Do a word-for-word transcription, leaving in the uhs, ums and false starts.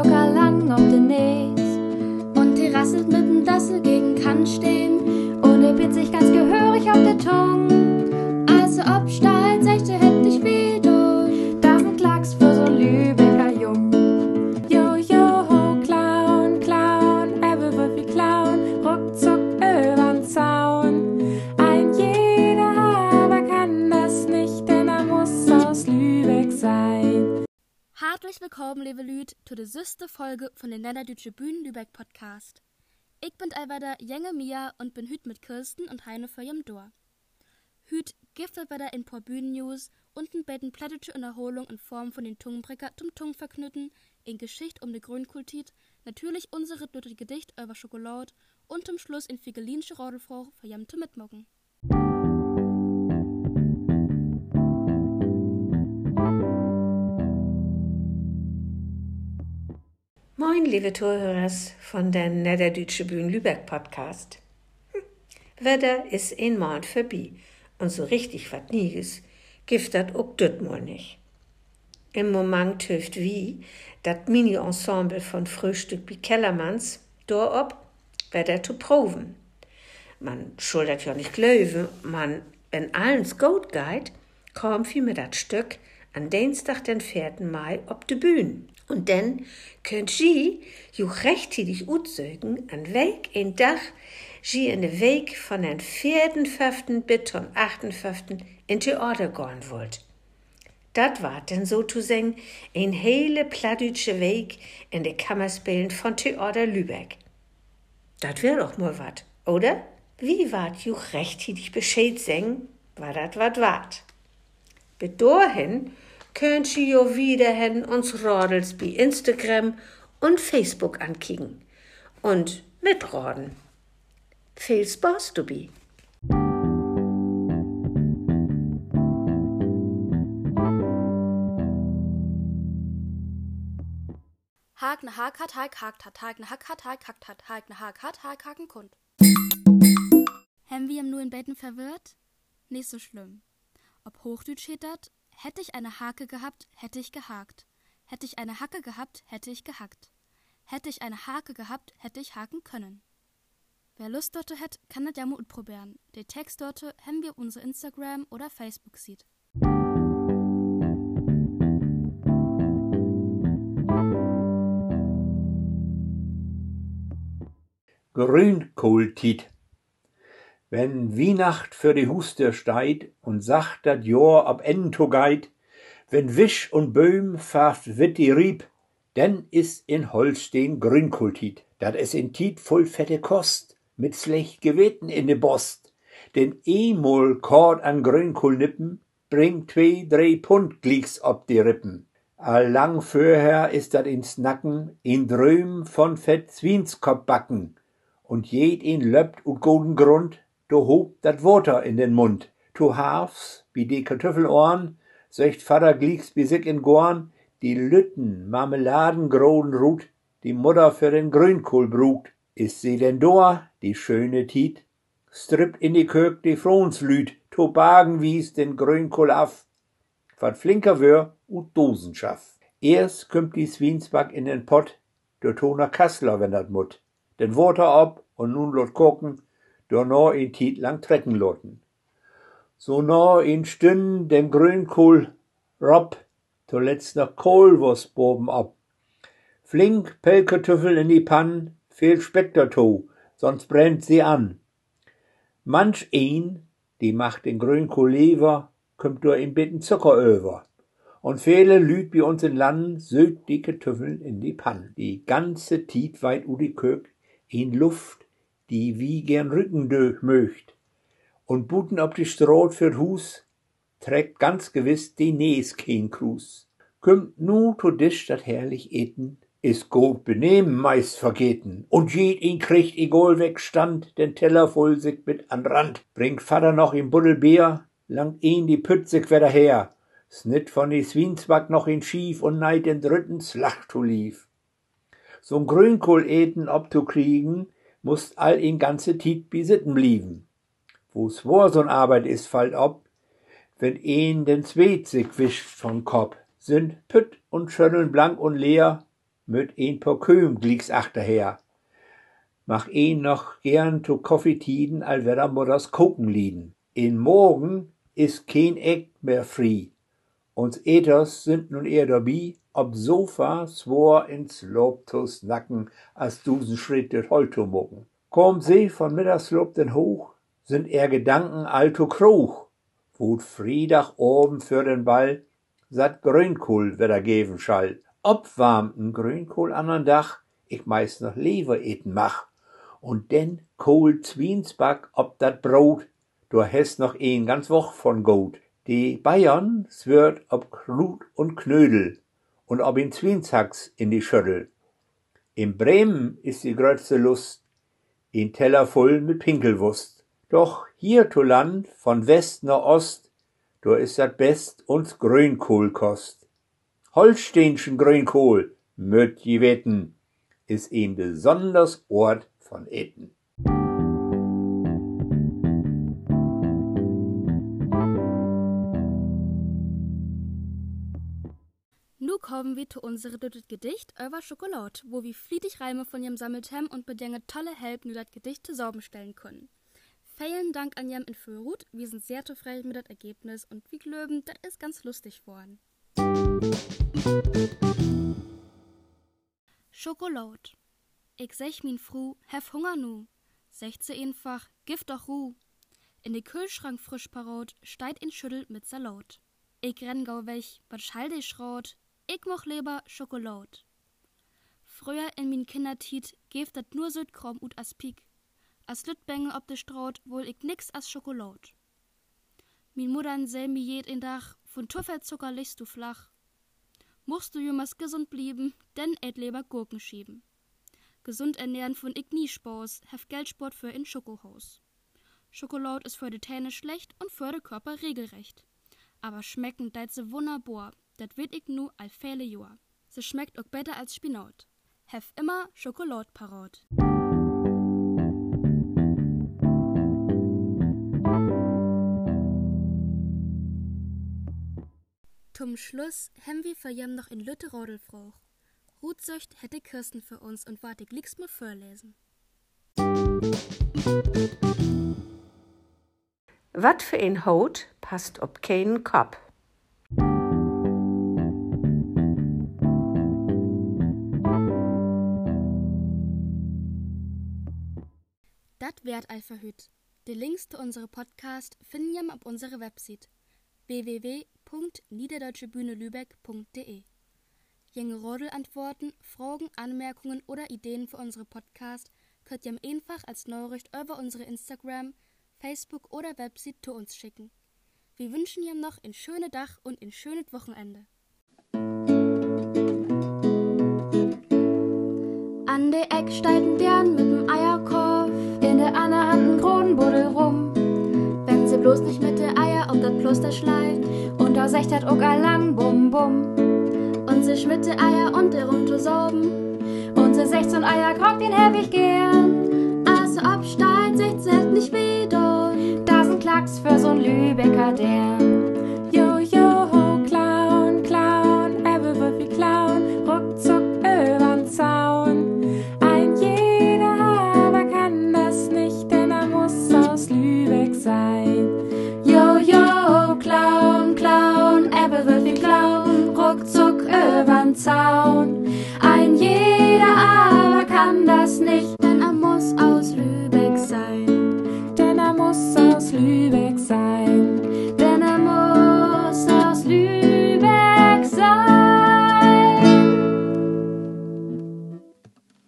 locker lang auf den Näs. Und die rasselt mit dem Dassel gegen Kant stehen. Und er bitt sich ganz gehörig auf der Tongue. Also obstahlt, sechte hätt ich weh durch. Davon klagst für so Lübecker Jung. Jo, jo, Clown, Clown, Ebbe wird wie Clown, ruckzuck übern Zaun. Ein jeder aber kann das nicht, denn er muss aus Lübeck sein. Hartlich willkommen, liebe Lüd, zu der süßten Folge von den Niederdeutsche Bühnen Lübeck Podcast. Ich bin allweiter Jenge Mia und bin hüt mit Kirsten und Heine für jem Dor. Hüt giftet wieder in paar Bühnennews und ein betten plattische Erholung in Form von den Tungenbrecker zum Tungenverknütten, in Geschichte um die Grünkultit, natürlich unsere dritte Gedicht über Schokolade und zum Schluss in figelinsche Rodelfrau für jem zu mitmocken. Moin, liebe Zuhörers von der Niederdeutsche Bühnen Lübeck Podcast. Hm. Wetter ist ein Monat vorbei und so richtig wat Nieges gibt dat auch düt mal nicht. Im Moment töft wie dat Mini-Ensemble von Frühstück wie Kellermanns dorop Wetter zu proben. Man schuldet ja nicht glauben, man, wenn alles gut geht, kommt wie mit dat Stück an Dienstag den vierten Mai op de Bühne. Und dann könnt sie ju rechtzeitig utzeugen, an welk ein Dach sie in de Weg von den vierten fünften bis zum achten fünften in Theater gehen wollt. Dat war denn sozusagen ein hele plattdeutsche Weg in de Kammerspielen von Theater Lübeck. Dat wär doch mal wat, oder? Wie wart ju rechtzeitig Bescheid sagen, war dat wat wart. Bis dahin könnt ihr jo wieder hin uns Rodels bei Instagram und Facebook ankicken und mitroden. Viel Spaß dabei. Hag ne Hag hat Hag hakt hat Hag ne Hag hat Hag hakt hat Hag ne Hag hat Hag haken kund. Haben wir ihm nur in Betten verwirrt? Nicht so schlimm. Ob Hochdeutsch steht dat? Hätte ich eine Hake gehabt, hätte ich gehakt. Hätte ich eine Hacke gehabt, hätte ich gehackt. Hätte ich eine Hake gehabt, hätte ich haken können. Wer Lust dort hätt, kann das ja mal probieren. Den Text dort haben wir unsere Instagram oder Facebook sieht. Grünkohltit. Wenn Weihnacht für die Huster steit und sagt dat Jahr ab Ento geit, wenn Wisch und Böhm faft wit die Rieb, denn is in Holstein Grünkohltit. Dat is in Tit voll fette Kost, mit schlecht Geweten in de Bost. Denn emol Kord an Grünkohlnippen bringt zwei, drei Pfund Glicks ob die Rippen. Allang vorher is dat ins Nacken in Dröm von fett Zwinskopf backen. Und jed in löbt und golden Grund, du hob dat Water in den Mund. Tu hafs, wie die Kartoffelohren, söcht Vater Glicks wie sich in Gorn, die Lütten, Marmeladengroden ruht, die Mutter für den Grünkohl brugt. Ist sie denn da, die schöne Tit? Strippt in die Kök die Frohnslüt, to bagen wies den Grünkohl af. Wat flinker wör, und Dosen schaff. Erst kümmt die Swinsback in den Pott, der Toner Kassler, wenn dat mut. Den Water ab und nun lot koken, der no in Tit lang trecken loten. So no in Stünden den Grünkohl rob, zuletzt noch Kohlwurst boben ab. Flink Pellkartoffel in die Pann, viel Speck dazu, sonst brennt sie an. Manch ein, die macht den Grünkohl lever, kommt nur in bitten Zucker over. Und viele Lüd wie uns in Land sögt die Kartoffeln in die Pann. Die ganze Tit weit u die Kök in Luft, die wie gern Rücken durch möcht. Und Buten ob die Stroh für Hus, trägt ganz gewiss die Näs kein Krus. Kümmt nu to Tisch dat herrlich eten, is gut benehmen meist vergeten. Und jed ihn kriegt egal wegstand, den Teller voll sich mit an Rand. Bringt Vater noch im Buddelbier, langt ihn die Pützig wieder her. Snitt von die Swinsback noch in Schief und neid den dritten Slachtu lief. So'n Grünkohl eten obzukriegen, musst all in ganze Tit besitten blieben. Wo's vor so'n Arbeit is, fallt ob, wenn een den Zweet sich wischt vom Kopf, sind Pütt und Schönneln blank und leer, mit ein Parfüm glieks achterher. Mach een noch gern to Koffeetiden, all wer Mutters Koken lieden. In Morgen is kein Eck mehr free. Uns Ethers sind nun eher dabei, ob Sofa swor ins Lobtus nacken, als dusen Schritt det Holto mucken. Kommt sie von Mittagslob den hoch, sind er Gedanken alto Kroch, wot Friedach oben für den Ball, satt Grünkohl wieder geben schall. Obwarmten Grünkohl an Dach, ich meist noch Leber eten mach, und denn Kohl Zwiensback ob dat Brot, du hast noch een ganz Woch von Gut. Die Bayern swört ob Krut und Knödel und ob in Zwienzacks in die Schüttel. In Bremen ist die größte Lust, ein Teller voll mit Pinkelwurst. Doch hier to Land, von West nach Ost, do ist dat best uns Grünkohl kost. Holsteinschen Grünkohl, möt je wetten, ist ein besonders Ort von Eten. Nu kommen wir zu unserem Gedicht über Schokolade, wo wir fließig Reime von jem sammelt haben und bedinge tolle Help nur das Gedicht zusammenstellen können. Vielen Dank an jem in Fürhut, wir sind sehr zufrieden mit dem Ergebnis und wir glauben, das ist ganz lustig worden. Schokolade. Ich sech min Fru, hef Hunger nu. Sech ze einfach, gift doch Ruh. In de Kühlschrank frisch parat, steit in Schüttel mit Salat. Ich renn gau weg, wat schall de Schrot, ich moch lieber Schokolade. Früher in min Kindertiet geft dat nur süd krom ut as Pik. As Lütbänge ob de Straut wohl ich nix as Schokolade. Min Muttern seh mi jed in Dach, von Tuffelzucker lichst du flach. Musst du jümmers gesund blieben, denn ät lieber Gurken schieben. Gesund ernähren von ich nie Spaß, hef Geldsport für in Schokohaus. Schokolade ist für de Täne schlecht und für de Körper regelrecht. Aber schmecken deit se wunderbar, dat wird ich nu all viele Jahr. Se schmeckt auch besser als Spinat. Hef immer Schokolade parat. Zum Schluss haben wir für jem noch in Lütte Rodelfrauch. Rutsücht hätte Kirsten für uns und warte ich lieg's mal vorlesen. Wat für ein Haut passt ob keinen Kopf? Dat werd all verhüt. Die Links zu unserem Podcast finden jem auf unserer Website w w w punkt niederdeutsche-bühne-lübeck punkt de. Jenge Rodelantworten, Fragen, Anmerkungen oder Ideen für unsere Podcast könnt ihr einfach als Nachricht über unsere Instagram, Facebook oder Website zu uns schicken. Wir wünschen ihm noch ein schönes Tag und ein schönes Wochenende. An der Eck steigt ein Bären mit'm Eierkorb, in der anderen Hand ein Kronenbuddel rum. Wenn sie bloß nicht mit der Eier auf dat Kloster schleicht, und da secht dat auch allang bum bum. Und sie schmidt de Eier und der rum zu sauben, und sie sechzehn Eier krogt den ewig gern. Also absteigt, secht sie halt nicht wieder, da sind Klacks für so'n Lübecker Dern. Jo, jo, ho, Clown, Clown, er will wie Clown, ruckzuck übern Zaun. Ein jeder aber kann das nicht, denn er muss aus Lübeck sein. Jo, jo, Clown, Clown, er will wie Clown, ruckzuck übern Zaun. Ein jeder aber kann das nicht,